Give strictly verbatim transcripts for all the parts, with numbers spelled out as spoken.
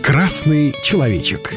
Красный человечек.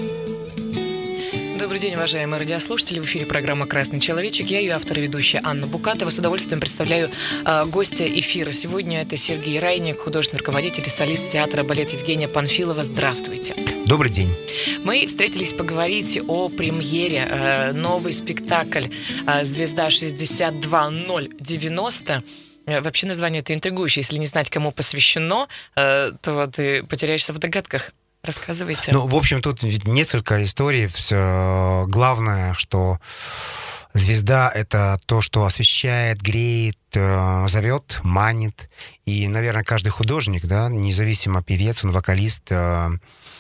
Добрый день, уважаемые радиослушатели. В эфире программа «Красный человечек». Я ее автор и ведущая Анна Букатова. С удовольствием представляю э, гостя эфира. Сегодня это Сергей Райник, художественный руководитель и солист театра «Балет» Евгения Панфилова. Здравствуйте. Добрый день. Мы встретились поговорить о премьере. Э, новый спектакль э, «Звезда шестьдесят два ноль девяносто». Вообще название это интригующее. Если не знать, кому посвящено, э, то ты потеряешься в догадках. Рассказывайте. Ну, в общем, тут ведь несколько историй. Все главное, что звезда — это то, что освещает, греет, зовет, манит. И, наверное, каждый художник, да, независимо певец, он вокалист, я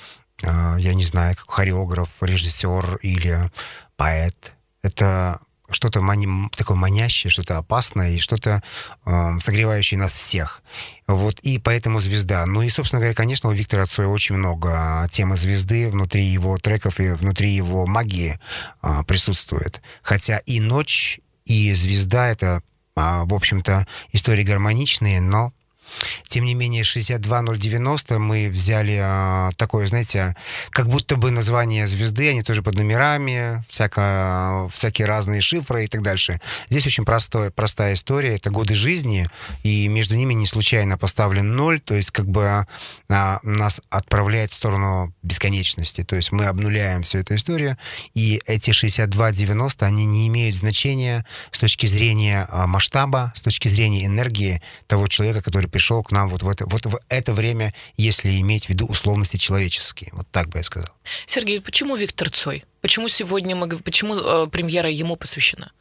не знаю, хореограф, режиссер или поэт, это что-то мани- такое манящее, что-то опасное и что-то э, согревающее нас всех. Вот, и поэтому звезда. Ну и, собственно говоря, конечно, у Виктора Цоя очень много темы звезды внутри его треков и внутри его магии э, присутствует. Хотя и ночь, и звезда — это, э, в общем-то, истории гармоничные, но тем не менее, шестьдесят два ноль девяносто мы взяли а, такое, знаете, как будто бы название звезды, они тоже под номерами, всяко, всякие разные шифры и так дальше. Здесь очень простой, простая история, это годы жизни, и между ними не случайно поставлен ноль, то есть как бы а, нас отправляет в сторону бесконечности, то есть мы обнуляем всю эту историю, и эти шестьдесят два девяносто, они не имеют значения с точки зрения а, масштаба, с точки зрения энергии того человека, который пришел к нам вот в это, вот в это время, если иметь в виду условности человеческие. Вот так бы я сказал. Сергей, почему Виктор Цой? Почему сегодня мы, почему э, премьера ему посвящена?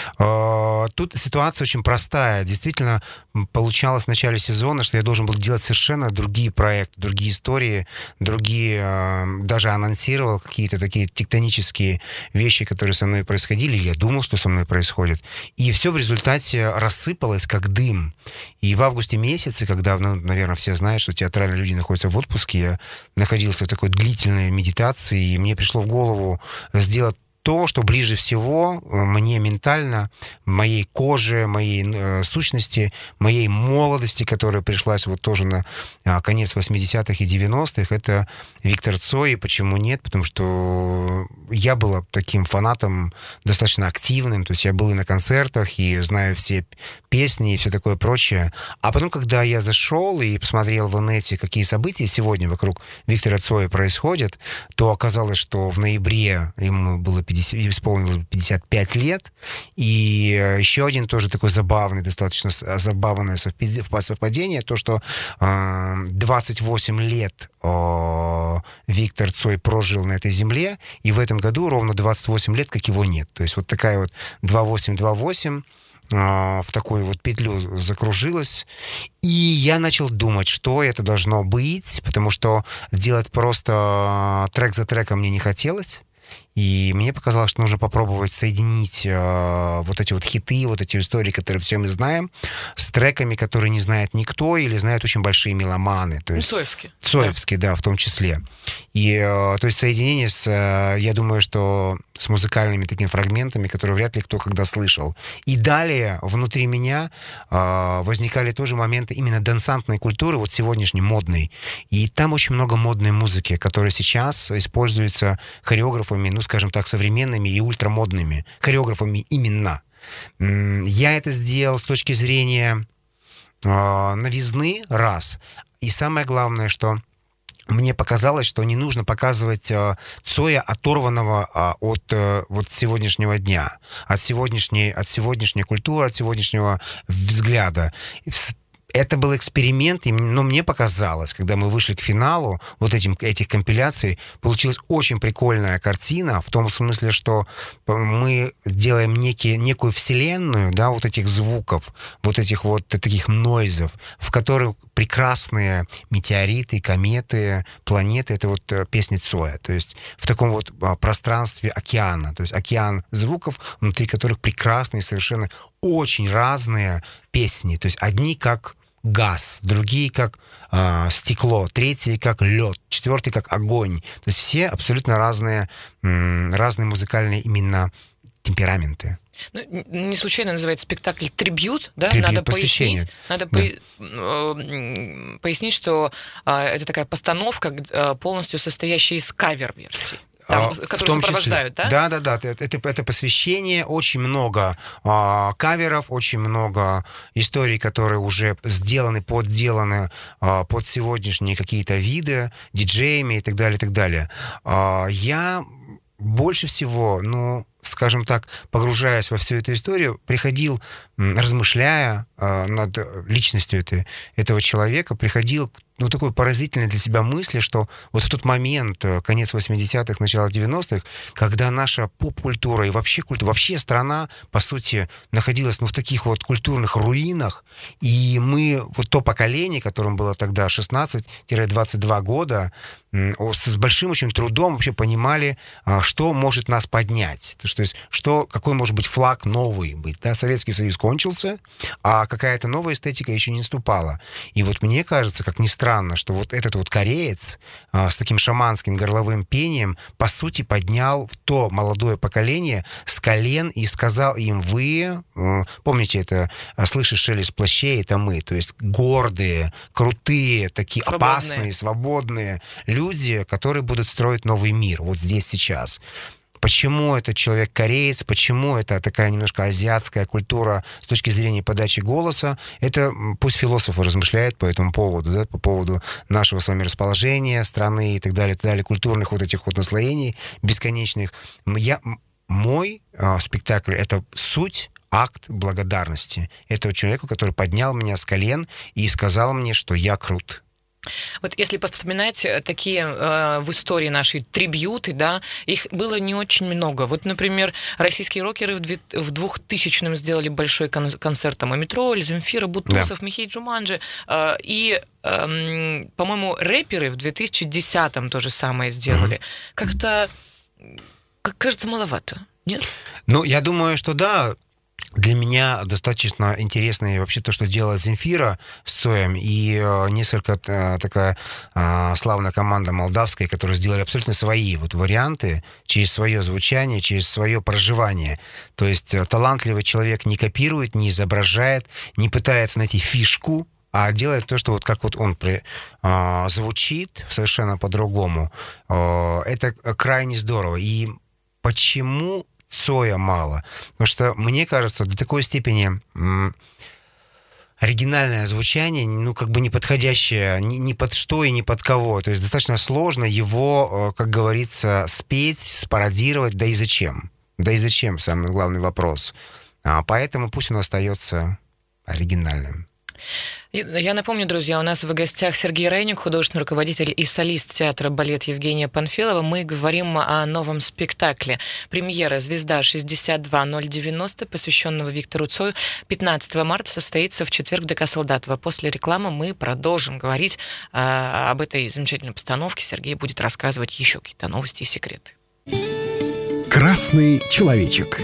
Тут ситуация очень простая. Действительно, получалось в начале сезона, что я должен был делать совершенно другие проекты, другие истории, другие... Даже анонсировал какие-то такие тектонические вещи, которые со мной происходили. Я думал, что со мной происходит. И все в результате рассыпалось, как дым. И в августе месяце, когда, ну, наверное, все знают, что театральные люди находятся в отпуске, я находился в такой длительной медитации, и мне пришло в голову сделать то, что ближе всего мне ментально, моей коже, моей э, сущности, моей молодости, которая пришлась вот тоже на э, конец восьмидесятых и девяностых, это Виктор Цой. И почему нет? Потому что я был таким фанатом достаточно активным, то есть я был и на концертах, и знаю все песни, и все такое прочее. А потом, когда я зашел и посмотрел в инете, какие события сегодня вокруг Виктора Цоя происходят, то оказалось, что в ноябре ему было пятьдесят, исполнилось пятьдесят пять лет, и еще один тоже такой забавный, достаточно забавное совпадение, то, что двадцать восемь лет Виктор Цой прожил на этой земле, и в этом году ровно двадцать восемь лет, как его нет. То есть вот такая вот два восемь два восемь в такую вот петлю закружилась. И я начал думать, что это должно быть, потому что делать просто трек за треком мне не хотелось. И мне показалось, что нужно попробовать соединить э, вот эти вот хиты, вот эти истории, которые все мы знаем, с треками, которые не знает никто или знают очень большие меломаны. То есть, Цоевские. Цоевские, да. да, в том числе. И, э, то есть соединение с, э, я думаю, что с музыкальными такими фрагментами, которые вряд ли кто когда слышал. И далее внутри меня э, возникали тоже моменты именно дансантной культуры, вот сегодняшней, модной. И там очень много модной музыки, которая сейчас используется хореографами, ну, скажем так, современными и ультрамодными хореографами именно. Я это сделал с точки зрения э, новизны, раз. И самое главное, что мне показалось, что не нужно показывать э, Цоя оторванного э, от э, вот сегодняшнего дня, от сегодняшней, от сегодняшней культуры, от сегодняшнего взгляда. Это был эксперимент, но мне показалось, когда мы вышли к финалу вот этим, этих компиляций, получилась очень прикольная картина, в том смысле, что мы делаем некие, некую вселенную, да, вот этих звуков, вот этих вот таких нойзов, в которых прекрасные метеориты, кометы, планеты, это вот песни Цоя, то есть в таком вот пространстве океана, то есть океан звуков, внутри которых прекрасные, совершенно очень разные песни, то есть одни как газ, другие как э, стекло, третий как лед, четвертый как огонь. То есть все абсолютно разные, м, разные музыкальные именно темпераменты. Ну, не случайно называется спектакль «Трибьют», да? Трибьют, надо посвящение. пояснить, надо да. по... пояснить, что а, это такая постановка, а, полностью состоящая из кавер-версий. Там, в которые том сопровождают, числе. да? Да, да, да. Это, это, это посвящение, очень много а, каверов, очень много историй, которые уже сделаны, подделаны а, под сегодняшние какие-то виды, диджеями и так далее, и так далее. А, я больше всего, ну, скажем так, погружаясь во всю эту историю, приходил, размышляя э, над личностью этой, этого человека, приходил к ну, такой поразительной для себя мысли, что вот в тот момент, конец восьмидесятых, начало девяностых, когда наша поп-культура и вообще культура, вообще страна, по сути, находилась ну, в таких вот культурных руинах, и мы, вот то поколение, которым было тогда шестнадцать-двадцать два года, с большим очень трудом вообще понимали, что может нас поднять. То есть, что, какой может быть флаг новый быть. Да? Советский Союз кончился, а какая-то новая эстетика еще не наступала. И вот мне кажется, как ни странно, что вот этот вот кореец а, с таким шаманским горловым пением, по сути, поднял то молодое поколение с колен и сказал им: вы, помните это, слышишь шелест плащей, это мы. То есть гордые, крутые, такие свободные. Опасные, свободные люди, которые будут строить новый мир вот здесь, сейчас. Почему этот человек кореец, почему это такая немножко азиатская культура с точки зрения подачи голоса, это пусть философы размышляют по этому поводу, да, по поводу нашего с вами расположения страны и так далее, и так далее, культурных вот этих вот наслоений бесконечных. Я, мой э, спектакль — это суть, акт благодарности этого человека, который поднял меня с колен и сказал мне, что я крут. Вот если вспоминать такие э, в истории нашей трибьюты, да, их было не очень много. Вот, например, российские рокеры в, две, в двухтысячном сделали большой кон- концерт там, Метро, Земфира, Бутусов, да. Михей Джуманджи. Э, и, э, по-моему, рэперы в две тысячи десятом то же самое сделали. Mm-hmm. Как-то, как кажется, маловато, нет? Ну, я думаю, что да. Для меня достаточно интересно вообще то, что делала Земфира с Цоем, и э, несколько э, такая э, славная команда молдавская, которые сделали абсолютно свои вот варианты через свое звучание, через свое проживание. То есть э, талантливый человек не копирует, не изображает, не пытается найти фишку, а делает то, что вот как вот он при, э, звучит совершенно по-другому. Э, это крайне здорово. И почему Цоя мало? Потому что, мне кажется, до такой степени м, оригинальное звучание, ну, как бы не подходящее ни, ни под что и ни под кого. То есть достаточно сложно его, как говорится, спеть, спародировать, да и зачем? Да и зачем, самый главный вопрос. А поэтому пусть он остается оригинальным. Я напомню, друзья, у нас в гостях Сергей Рейник, художественный руководитель и солист театра «Балет» Евгения Панфилова. Мы говорим о новом спектакле. Премьера «Звезда шестьдесят два ноль девяносто», посвященного Виктору Цою, пятнадцатого марта состоится в четверг в ДК Солдатова. После рекламы мы продолжим говорить а, об этой замечательной постановке. Сергей будет рассказывать еще какие-то новости и секреты. Красный человечек.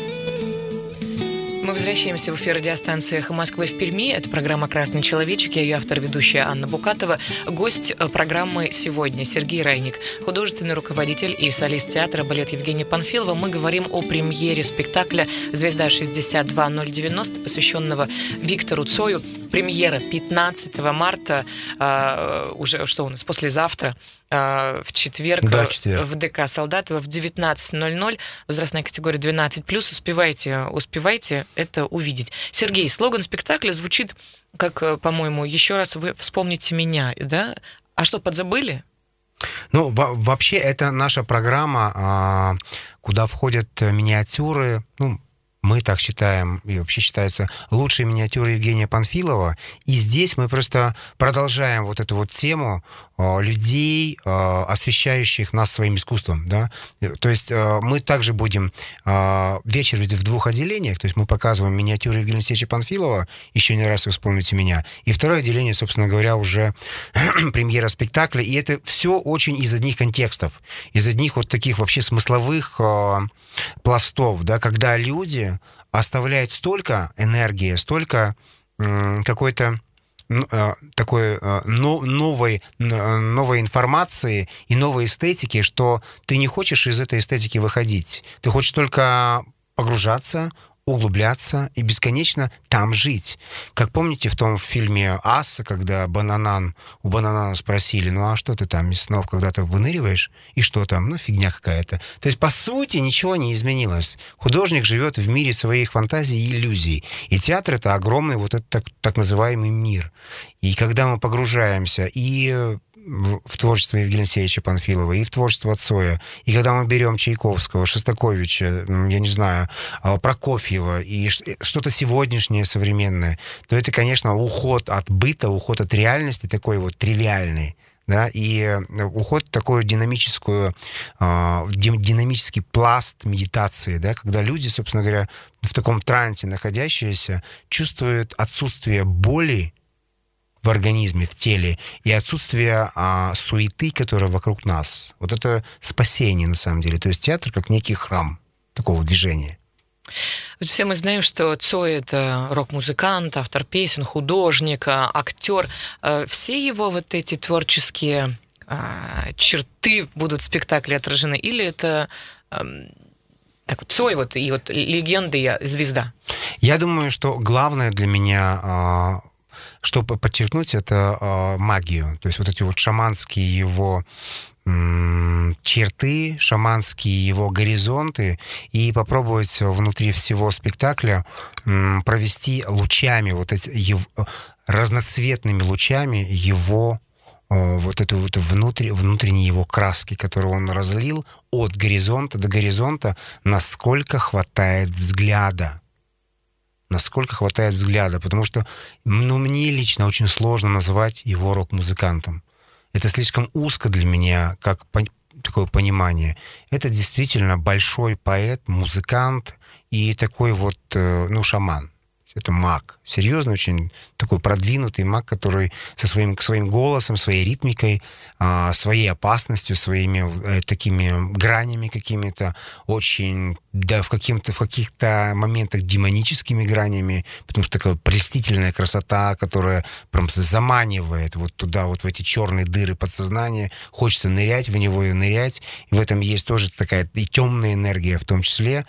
Мы возвращаемся в эфир радиостанции «Эхо Москвы» в Перми. Это программа «Красный человечек». Я ее автор, ведущая Анна Букатова. Гость программы сегодня Сергей Рейник, художественный руководитель и солист театра «Балет» Евгения Панфилова. Мы говорим о премьере спектакля «Звезда шестьдесят два ноль девяносто», посвященного Виктору Цою. Премьера пятнадцатого марта, э, уже что у нас, послезавтра, э, в четверг, да, четверг в ДК Солдатова в девятнадцать ноль ноль, возрастная категория двенадцать плюс. Успевайте, успевайте это увидеть. Сергей, слоган спектакля звучит как, по-моему, еще раз вы вспомните меня, да? А что, подзабыли? Ну, во- вообще, это наша программа, куда входят миниатюры, ну, мы так считаем, и вообще считается, лучшие миниатюры Евгения Панфилова. И здесь мы просто продолжаем вот эту вот тему э, людей, э, освещающих нас своим искусством. Да? То есть э, мы также будем э, вечер в двух отделениях, то есть мы показываем миниатюры Евгения Алексеевича Панфилова, еще не раз вы вспомните меня, и второе отделение, собственно говоря, уже премьера спектакля, и это все очень из одних контекстов, из одних вот таких вообще смысловых э, пластов, да, когда люди оставляет столько энергии, столько м, какой-то э, такой э, но, новой, э, новой информации и новой эстетики, что ты не хочешь из этой эстетики выходить. Ты хочешь только погружаться, углубляться и бесконечно там жить. Как помните в том фильме «Асса», когда Бананан, у Бананана спросили, ну а что ты там из снов когда-то выныриваешь? И что там? Ну, фигня какая-то. То есть, по сути, ничего не изменилось. Художник живет в мире своих фантазий и иллюзий. И театр — это огромный вот этот так, так называемый мир. И когда мы погружаемся и в творчество Евгения Алексеевича Панфилова, и в творчество Цоя. И когда мы берем Чайковского, Шостаковича, я не знаю, Прокофьева, и что-то сегодняшнее, современное, то это, конечно, уход от быта, уход от реальности, такой вот тривиальный, да, и уход в такой динамическую, динамический пласт медитации, да, когда люди, собственно говоря, в таком трансе находящиеся, чувствуют отсутствие боли в организме, в теле, и отсутствие а, суеты, которая вокруг нас. Вот это спасение, на самом деле. То есть театр как некий храм такого движения. Вот все мы знаем, что Цой — это рок-музыкант, автор песен, художник, актер. Все его вот эти творческие черты будут в спектакле отражены? Или это так вот, Цой вот, и вот легенда и звезда? Я думаю, что главное для меня... Чтобы подчеркнуть, это э, магию. То есть вот эти вот шаманские его м- черты, шаманские его горизонты, и попробовать внутри всего спектакля м- провести лучами, вот эти, его, разноцветными лучами его э, вот эту вот внутри, внутренние его краски, которые он разлил от горизонта до горизонта, насколько хватает взгляда. Насколько хватает взгляда, потому что, ну, мне лично очень сложно называть его рок-музыкантом. Это слишком узко для меня, как по- такое понимание. Это действительно большой поэт, музыкант и такой вот, ну, шаман. Это маг. Серьезно, очень такой продвинутый маг, который со своим, своим голосом, своей ритмикой, своей опасностью, своими такими гранями какими-то, очень, да, в, каким-то, в каких-то моментах демоническими гранями, потому что такая прелестительная красота, которая прям заманивает вот туда, вот в эти черные дыры подсознания. Хочется нырять в него и нырять. И в этом есть тоже такая и темная энергия в том числе.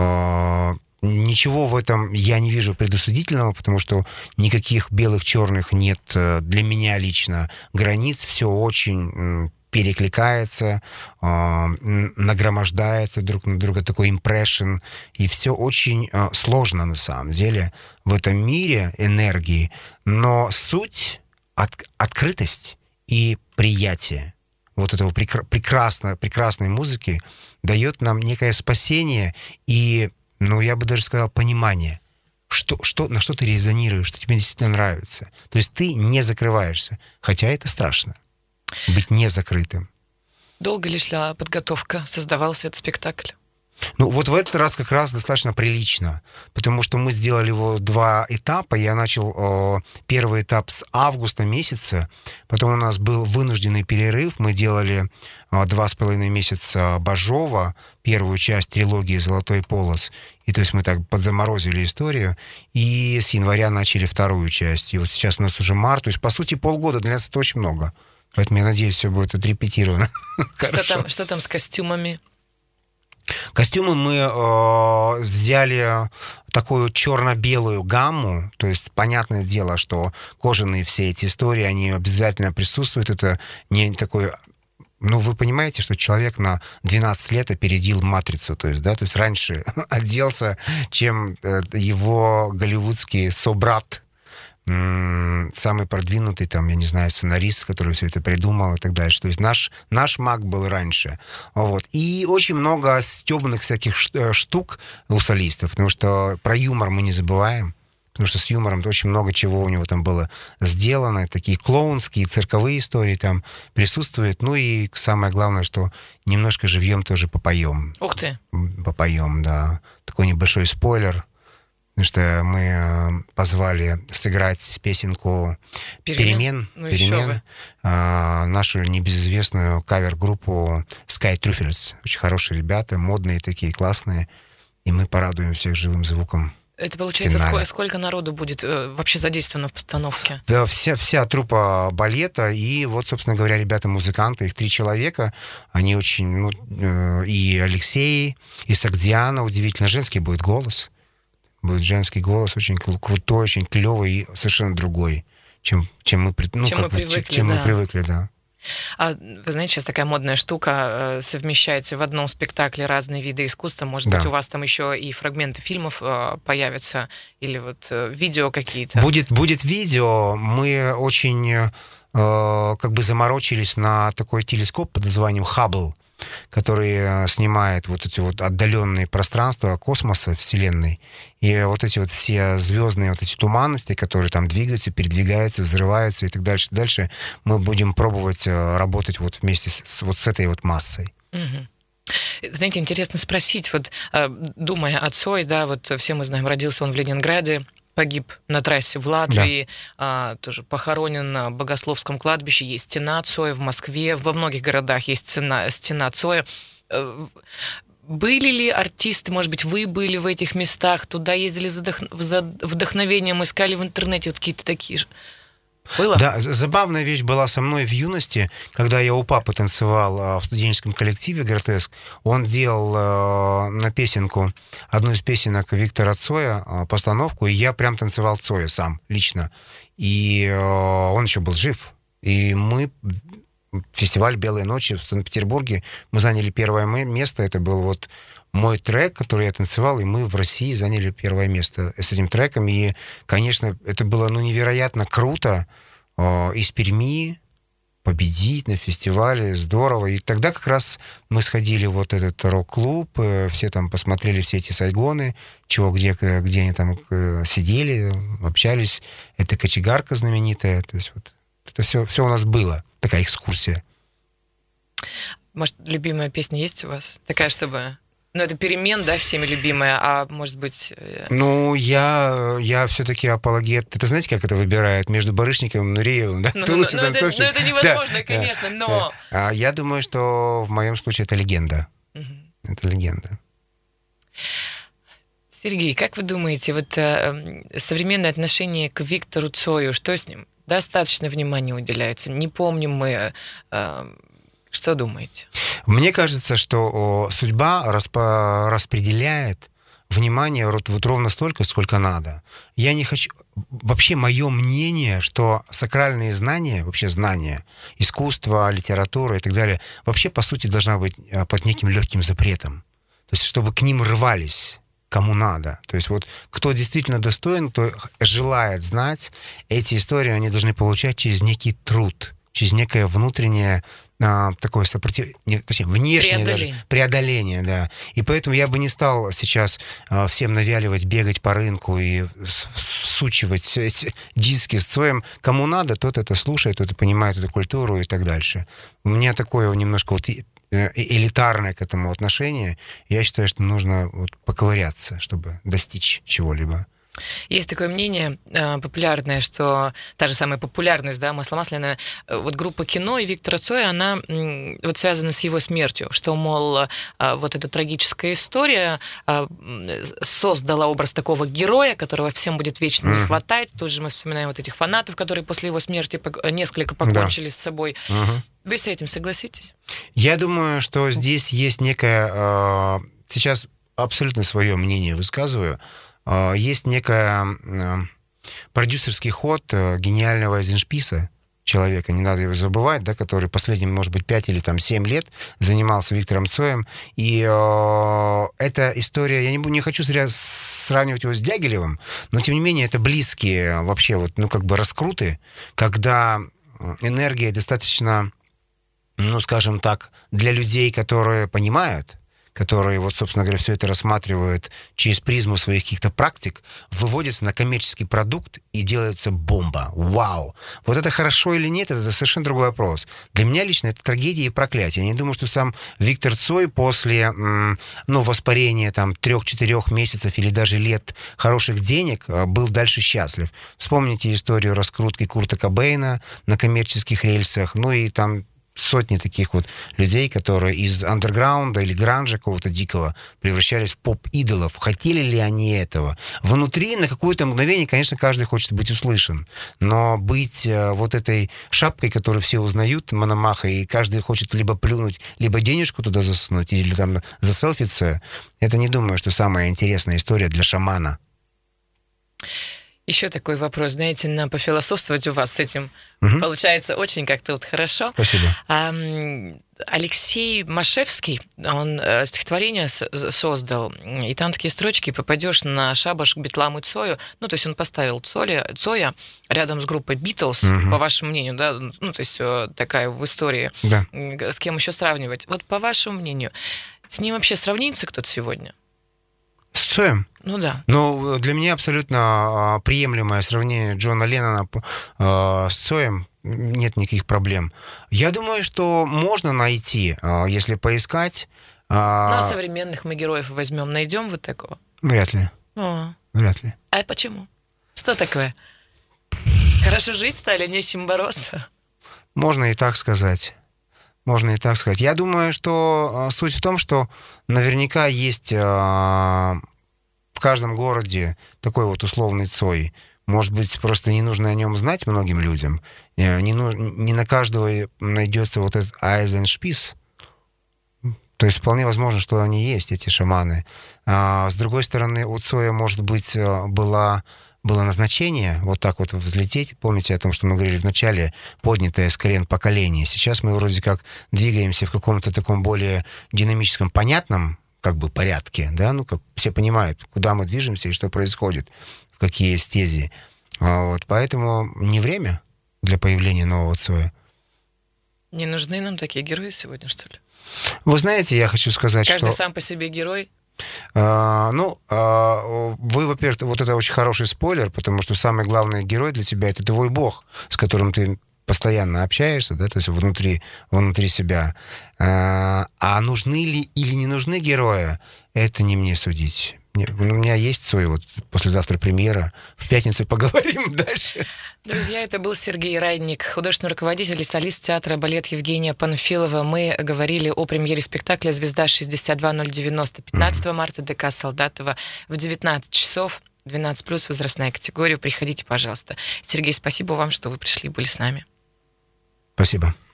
Ничего в этом я не вижу предосудительного, потому что никаких белых, черных нет для меня лично границ. Все очень перекликается, нагромождается друг на друга, такой импрессион. И все очень сложно на самом деле в этом мире энергии. Но суть, от, открытость и приятие вот этого прекрасно, прекрасной музыки дает нам некое спасение и, ну, я бы даже сказал, понимание, что, что, на что ты резонируешь, что тебе действительно нравится. То есть ты не закрываешься, хотя это страшно, быть не закрытым. Долго ли шла подготовка, создавался этот спектакль? Ну, вот в этот раз как раз достаточно прилично, потому что мы сделали его два этапа. Я начал э, первый этап с августа месяца, потом у нас был вынужденный перерыв. Мы делали э, два с половиной месяца Бажова, первую часть трилогии «Золотой полос». И то есть мы так подзаморозили историю, и с января начали вторую часть. И вот сейчас у нас уже март, то есть, по сути, полгода. Для нас это очень много. Поэтому я надеюсь, все будет отрепетировано. Что там, что там с костюмами? Костюмы мы э, взяли такую черно-белую гамму, то есть понятное дело, что кожаные все эти истории, они обязательно присутствуют. Это не такой... Ну, вы понимаете, что человек на двенадцать лет опередил «Матрицу», то есть, да, то есть раньше оделся, чем его голливудский собрат, самый продвинутый, там, я не знаю, сценарист, который все это придумал и так дальше. То есть наш, наш маг был раньше. Вот. И очень много стебных всяких штук у солистов, потому что про юмор мы не забываем, потому что с юмором очень много чего у него там было сделано, такие клоунские, цирковые истории там присутствуют. Ну и самое главное, что немножко живьем тоже попоем. Ух ты! Попоем, да. Такой небольшой спойлер. Потому что мы позвали сыграть песенку «Перемен», ну, «Перемен», а, нашу небезызвестную кавер-группу Sky Truffles. Очень хорошие ребята, модные такие, классные. И мы порадуем всех живым звуком. Это получается, финале. сколько, сколько народу будет э, вообще задействовано в постановке? Да, вся, вся труппа балета, и вот, собственно говоря, ребята-музыканты, их три человека, они очень, ну, э, и Алексей, и Сагдиана, удивительно, женский будет голос, будет женский голос, очень кру- крутой, очень клевый и совершенно другой, чем, чем мы, ну, Чем как мы бы, привыкли, чем да. мы привыкли, да. А вы знаете, сейчас такая модная штука, э, совмещаете в одном спектакле разные виды искусства. Может Да. быть, у вас там еще и фрагменты фильмов э, появятся, или вот э, видео какие-то. Будет, будет видео. Мы очень э, как бы заморочились на такой телескоп под названием Хаббл, который э, снимает вот эти вот отдаленные пространства космоса, Вселенной. И вот эти вот все звездные вот эти туманности, которые там двигаются, передвигаются, взрываются и так дальше. Дальше мы будем пробовать э, работать вот вместе с, вот с этой вот массой. Мгм. Знаете, интересно спросить, вот э, думая о Цой, да, вот все мы знаем, родился он в Ленинграде, погиб на трассе в Латвии, а, тоже похоронен на Богословском кладбище, есть стена Цоя в Москве, во многих городах есть стена, стена Цоя. Э, Были ли артисты, может быть, вы были в этих местах, туда ездили за вдох- за вдохновением, искали в интернете вот какие-то такие же? Было? Да, з- забавная вещь была со мной в юности, когда я у папы танцевал а, в студенческом коллективе «Гротеск». Он делал а, на песенку, одну из песенок Виктора Цоя, а, постановку, и я прям танцевал Цоя сам, лично. И а, он еще был жив. И мы... Фестиваль «Белые ночи» в Санкт-Петербурге. Мы заняли первое ме- место. Это был вот мой трек, который я танцевал, и мы в России заняли первое место с этим треком. И, конечно, это было ну, невероятно круто э, из Перми победить на фестивале. Здорово. И тогда как раз мы сходили в вот этот рок-клуб, э, все там посмотрели все эти сайгоны, чего, где, где они там э, сидели, общались. Это кочегарка знаменитая. То есть вот это все, все у нас было. Такая экскурсия. Может, любимая песня есть у вас? Такая, чтобы... Ну, это «Перемен», да, всеми любимая, а может быть... э, Ну, я, я все-таки апологет. Это знаете, как это выбирают? Между Барышниковым и Нуреевым, да? Ну, Кто ну, лучше ну, это, танцовщик? ну, это невозможно, Да, конечно, да, но... да. А я думаю, что в моем случае это легенда. Мгм. Это легенда. Сергей, как вы думаете, вот э, современное отношение к Виктору Цою, что с ним? Достаточно внимания уделяется? Не помним мы... э, что думаете? Мне кажется, что о, судьба распо- распределяет внимание вот, вот ровно столько, сколько надо. Я не хочу... Вообще, мое мнение, что сакральные знания, вообще знания, искусство, литература и так далее, вообще, по сути, должна быть а, под неким легким запретом. То есть, чтобы к ним рвались кому надо. То есть вот кто действительно достоин, кто желает знать, эти истории они должны получать через некий труд, через некое внутреннее а, такое сопротивление, точнее, внешнее Преодоление. даже преодоление, да. И поэтому я бы не стал сейчас а, всем навяливать, бегать по рынку и с- всучивать эти диски с Цоем. Кому надо, тот это слушает, тот и понимает эту культуру и так дальше. У меня такое немножко вот и- э, элитарное к этому отношение. Я считаю, что нужно вот поковыряться, чтобы достичь чего-либо. Есть такое мнение э, популярное, что та же самая популярность, да, масло масляное, э, вот группа «Кино» и Виктора Цоя, она м, вот связана с его смертью, что, мол, э, вот эта трагическая история э, м, создала образ такого героя, которого всем будет вечно не Мгм. хватать. Тут же мы вспоминаем вот этих фанатов, которые после его смерти пок- несколько покончили с собой. Мгм. Вы с этим согласитесь? Я думаю, что здесь есть некая... э, Сейчас абсолютно свое мнение высказываю. Э, Есть некая э, продюсерский ход э, гениального Эйзеншписа, человека, не надо его забывать, да, который последние, может быть, пять или там семь лет занимался Виктором Цоем. И э, эта история, я не, бу- не хочу зря сравнивать его с Дягилевым, но, тем не менее, это близкие вообще вот, ну, как бы раскруты, когда э, энергия достаточно, ну, скажем так, для людей, которые понимают, которые, вот, собственно говоря, все это рассматривают через призму своих каких-то практик, выводится на коммерческий продукт и делается бомба. Вау! Вот это хорошо или нет, это совершенно другой вопрос. Для меня лично это трагедия и проклятие. Я не думаю, что сам Виктор Цой после, м, ну, воспарения там трех-четырех месяцев или даже лет хороших денег а, был дальше счастлив. Вспомните историю раскрутки Курта Кобейна на коммерческих рельсах, ну и там сотни таких вот людей, которые из андерграунда или гранжа какого-то дикого превращались в поп-идолов. Хотели ли они этого? Внутри на какое-то мгновение, конечно, каждый хочет быть услышан. Но быть э, вот этой шапкой, которую все узнают, Мономаха, и каждый хочет либо плюнуть, либо денежку туда засунуть, или там заселфиться, это не думаю, что самая интересная история для шамана. Еще такой вопрос, знаете, на пофилософствовать у вас с этим Угу. получается очень как-то вот хорошо. Спасибо. А, Алексей Машевский, он э, стихотворение с- создал, и там такие строчки: «Попадешь на шабаш к Бетламу и Цою». Ну, то есть он поставил Цоя, Цоя рядом с группой Битлз, Мгм. по вашему мнению, да, ну, то есть э, такая в истории, Да. м, с кем еще сравнивать. Вот по вашему мнению, с ним вообще сравнится кто-то сегодня? С Цоем? Ну да. Ну, для меня абсолютно а, приемлемое сравнение Джона Леннона а, с Цоем. Нет никаких проблем. Я думаю, что можно найти, а, если поискать. а, Ну, а современных мы героев возьмем, найдем вот такого? Вряд ли. О, Вряд ли. а почему? Что такое? Хорошо жить стали, не с чем бороться? Можно и так сказать. Можно и так сказать. Я думаю, что а, суть в том, что наверняка есть а, в каждом городе такой вот условный Цой. Может быть, просто не нужно о нем знать многим людям. Э, Не, нуж- не на каждого найдется вот этот Айзеншпис. То есть вполне возможно, что они есть, эти шаманы. А, с другой стороны, у Цоя, может быть, э, была, было назначение вот так вот взлететь. Помните о том, что мы говорили в начале, поднятое с колен поколение. Сейчас мы вроде как двигаемся в каком-то таком более динамическом, понятном как бы порядке, да, ну, как все понимают, куда мы движемся и что происходит, в какие стези. А вот, поэтому не время для появления нового Цоя. Не нужны нам такие герои сегодня, что ли? Вы знаете, я хочу сказать, Каждый что... сам по себе герой. А, ну, а, вы, во-первых, вот это очень хороший спойлер, потому что самый главный герой для тебя — это твой бог, с которым ты постоянно общаешься, да, то есть внутри, внутри себя. А, а нужны ли или не нужны герои, это не мне судить. Не, у меня есть свой, вот послезавтра премьера, в пятницу поговорим дальше. Друзья, это был Сергей Райдник, художественный руководитель и солист театра «Балет» Евгения Панфилова. Мы говорили о премьере спектакля «Звезда шестьдесят два ноль девяносто» пятнадцатого марта, ДК Солдатова в девятнадцать часов, двенадцать плюс, возрастная категория. Приходите, пожалуйста. Сергей, спасибо вам, что вы пришли и были с нами. Спасибо.